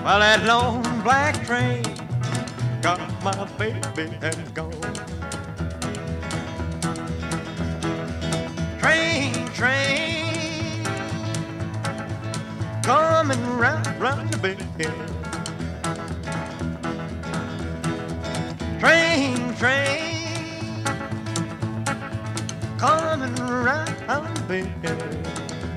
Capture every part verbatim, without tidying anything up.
Well, that long black train got my baby and gone. Train, train, coming round, round the bend. Train, train, coming round the bend.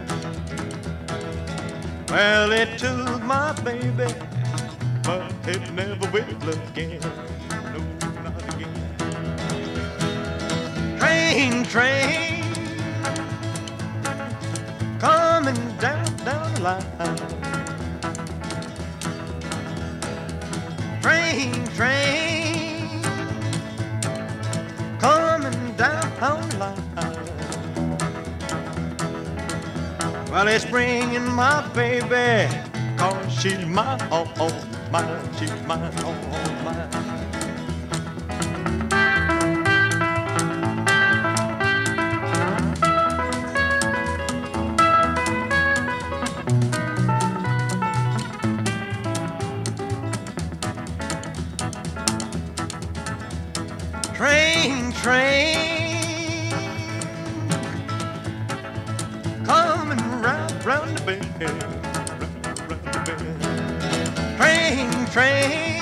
Well, it took my baby, but it never will again. No, not again. Train, train, coming down, down the line. Train, train, coming down the line. Well, it's bringing my baby, 'cause she's mine, oh, oh, mine, she's mine, oh, oh, mine. Train, train, coming round, round the bend, round, round the bend. Train, train,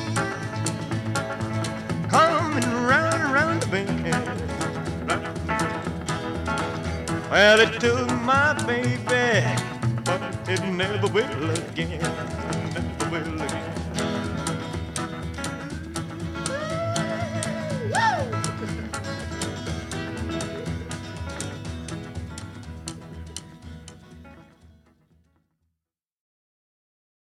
coming round, round the bend, round the bend. Well, it took my baby, but it never will again, never will again.